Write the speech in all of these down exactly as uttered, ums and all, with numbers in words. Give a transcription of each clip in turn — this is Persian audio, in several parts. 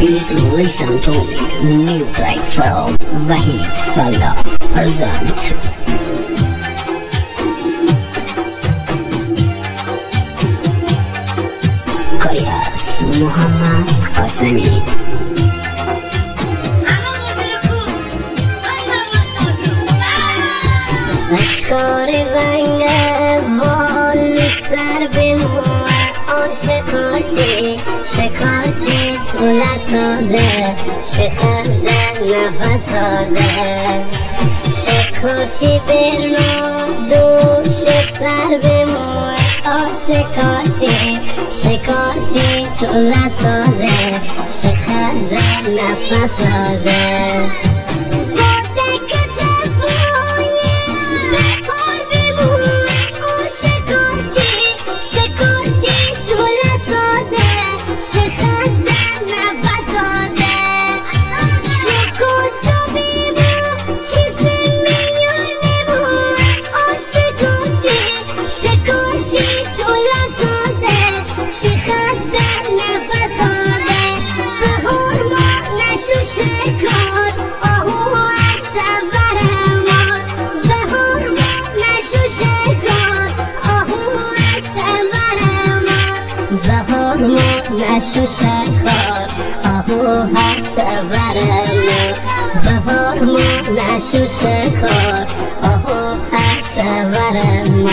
Please listen to me. New track from Wahid Falla presents. Korea's Muhammad Qasemi. اشکار رنگ بال سر به موه آشکارچی شکارچی طولت داده شخنده نفس داده شکارچی برنا دوش سر به موه آشکارچی شکارچی طولت داده شخنده نفس داده نشو شکار آهو هست برم بهار ما نشو شکار آهو هست برم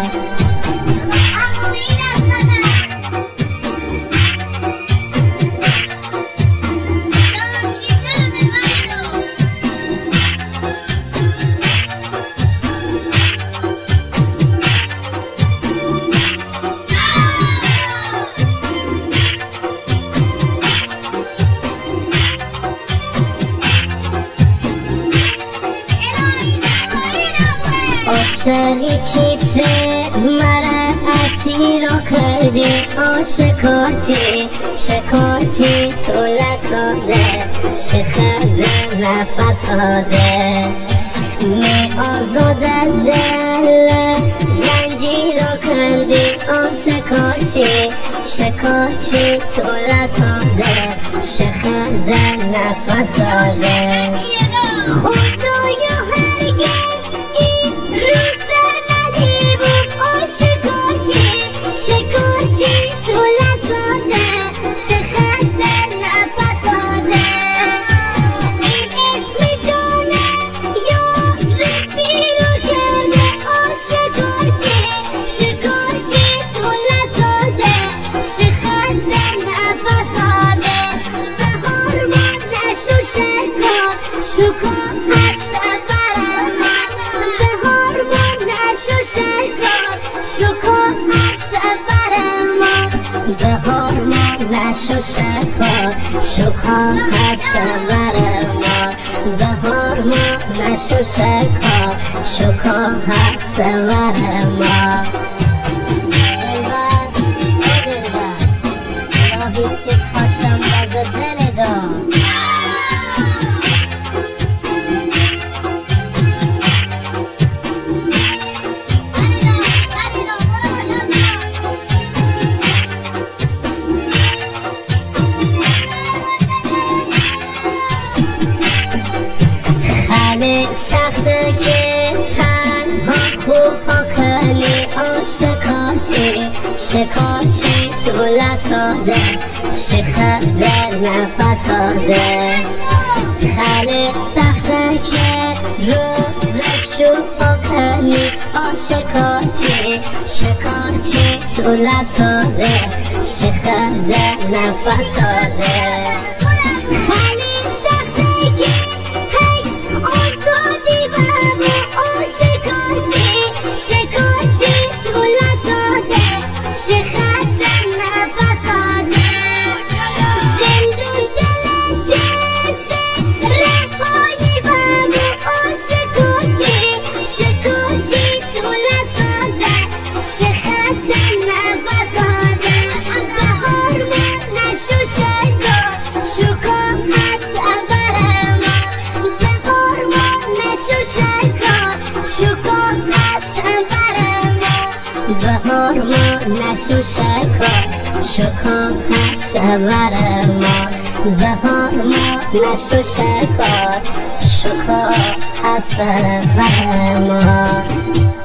عاشقی چیزه مرا اسیر کردی آشکارچی شکارچی طول ساده شخنده نفس داده می آزاده دل زنجیر کردی آشکارچی شکارچی طول ساده شخنده نفس داده خدایا هرگز بهار ما نشو شکار شکار هست بر ما بهار ما نشو شکار شکار هست بر ما دلبر دلبر راهی تی پاشم باز دل دار سخته که تنها خوب کنی آشکارچی شکارچی طول ساده شخنده نفس داده خیلی سخته که روزشو کنی آشکارچی شکارچی طول ساده شخنده نفس داده بهار ما نشو شکار شکار هست بر ما بهار ما نشو شکار شکار از سر ما